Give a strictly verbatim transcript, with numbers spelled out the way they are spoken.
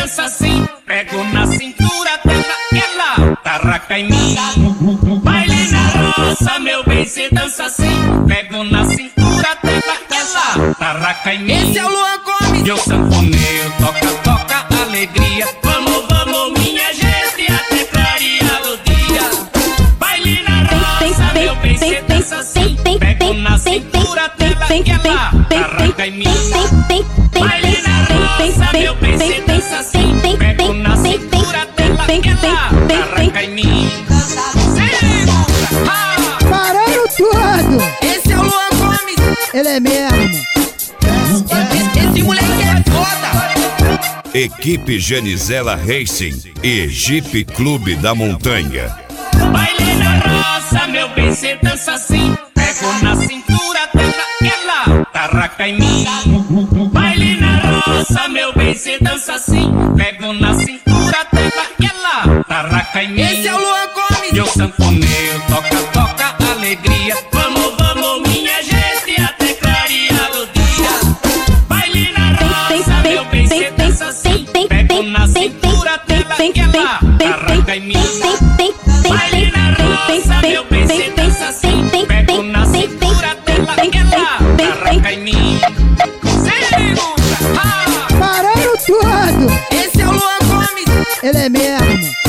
dança assim. Pego na cintura dela, ela tarraca em mim. Baile na roça, meu bem, cê dança assim. Pego na cintura dela, ela tarraca em mim. Esse é o Luan Gomes. Meu sanfoneiro toca, toca alegria. Vamos, vamos, minha gente, até clarear o dia. Baile na roça, meu bem, cê dança assim. Pego na cintura dela, ela tarraca em mim. Baile na roça, meu bem, cê dança assim. Pego na cintura dela, ela tarraca em mim. Parando tudo! Esse é o Luan Gomes. Ele é mesmo! Esse, esse moleque é foda. Equipe Genizela Racing e Jeep Clube da Montanha. Baile na roça, meu bem, cê dança assim. Pego na cintura dela, ela tarraca em mim. Baile na roça, meu bem, cê dança assim. Pego na cintura dela, ela tarraca em mim. Esse é o Luan Gomes. Meu sanfoneiro toca, toca alegria. Vamos, vamos, minha gente, até clarear o dia. Baile na roça, meu bem, cê dança assim. Pego na cintura dela, ela tarraca em mim. Baile na roça, meu bem, cê dança assim. Pego na cintura dela, ela tarraca em mim. Parando tudo! Esse é o Luan Gomes. Ele é mesmo!